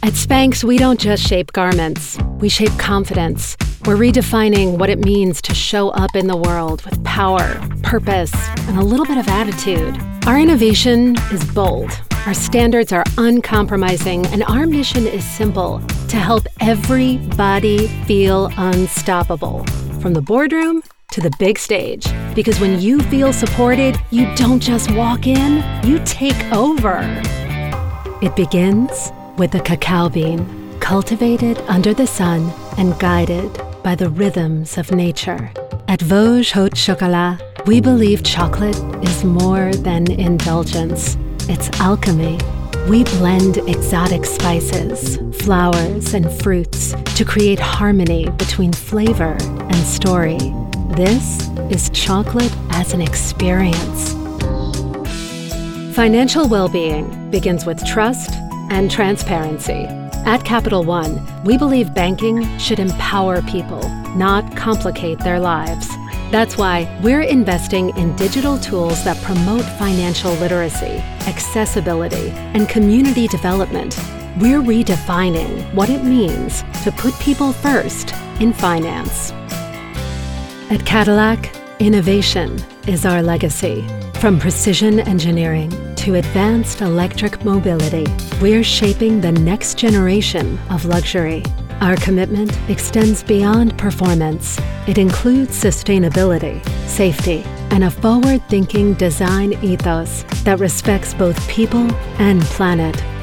At Spanx, we don't just shape garments, we shape confidence. We're redefining what it means to show up in the world with power, purpose, and a little bit of attitude. Our innovation is bold, our standards are uncompromising, and our mission is simple: to help everybody feel unstoppable, from the boardroom to the big stage. Because when you feel supported, you don't just walk in, you take over. It begins with the cacao bean, cultivated under the sun and guided by the rhythms of nature. At Vosges Haute Chocolat, we believe chocolate is more than indulgence. It's alchemy. We blend exotic spices, flowers, and fruits to create harmony between flavor and story. This is chocolate as an experience. Financial well-being begins with trust and transparency. At Capital One, we believe banking should empower people, not complicate their lives. That's why we're investing in digital tools that promote financial literacy, accessibility, and community development. We're redefining what it means to put people first in finance. At Cadillac, innovation is our legacy. From precision engineering to advanced electric mobility, we're shaping the next generation of luxury. Our commitment extends beyond performance. It includes sustainability, safety, and a forward-thinking design ethos that respects both people and planet.